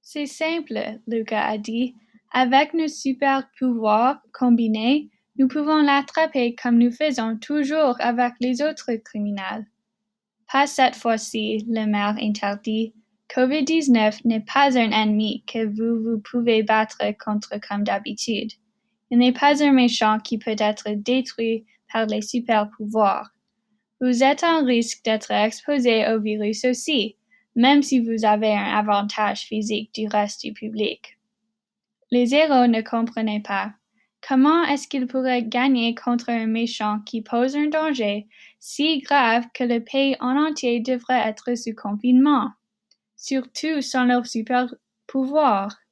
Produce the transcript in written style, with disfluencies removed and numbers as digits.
C'est simple, Lucas a dit. Avec nos super-pouvoirs combinés, nous pouvons l'attraper comme nous faisons toujours avec les autres criminels. Pas cette fois-ci, le maire interdit. Covid-19 n'est pas un ennemi que vous pouvez battre contre comme d'habitude. Il n'est pas un méchant qui peut être détruit par les super-pouvoirs. Vous êtes en risque d'être exposé au virus aussi, même si vous avez un avantage physique du reste du public. Les héros ne comprenaient pas. Comment est-ce qu'ils pourraient gagner contre un méchant qui pose un danger si grave que le pays en entier devrait être sous confinement? Surtout sans leurs super pouvoirs.